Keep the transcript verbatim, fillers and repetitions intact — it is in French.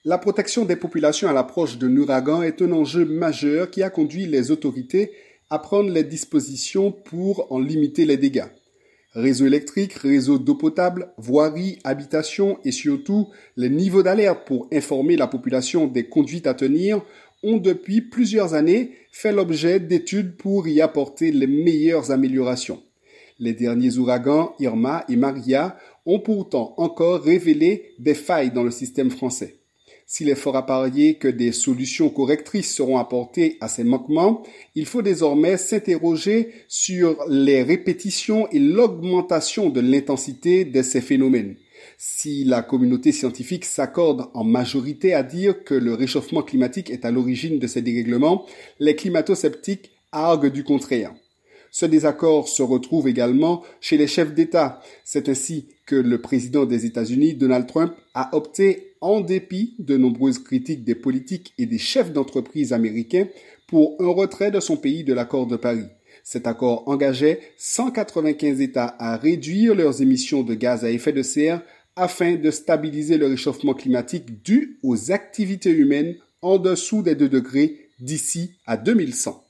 La protection des populations à l'approche d'un ouragan est un enjeu majeur qui a conduit les autorités à prendre les dispositions pour en limiter les dégâts. Réseaux électriques, réseaux d'eau potable, voiries, habitations et surtout les niveaux d'alerte pour informer la population des conduites à tenir ont depuis plusieurs années fait l'objet d'études pour y apporter les meilleures améliorations. Les derniers ouragans, Irma et Maria, ont pourtant encore révélé des failles dans le système français. S'il est fort à parier que des solutions correctrices seront apportées à ces manquements, il faut désormais s'interroger sur les répétitions et l'augmentation de l'intensité de ces phénomènes. Si la communauté scientifique s'accorde en majorité à dire que le réchauffement climatique est à l'origine de ces dérèglements, les climato-sceptiques arguent du contraire. Ce désaccord se retrouve également chez les chefs d'État. C'est ainsi que le président des États-Unis, Donald Trump, a opté, en dépit de nombreuses critiques des politiques et des chefs d'entreprise américains, pour un retrait de son pays de l'accord de Paris. Cet accord engageait cent quatre-vingt-quinze États à réduire leurs émissions de gaz à effet de serre afin de stabiliser le réchauffement climatique dû aux activités humaines en dessous des deux degrés d'ici à deux mille cent.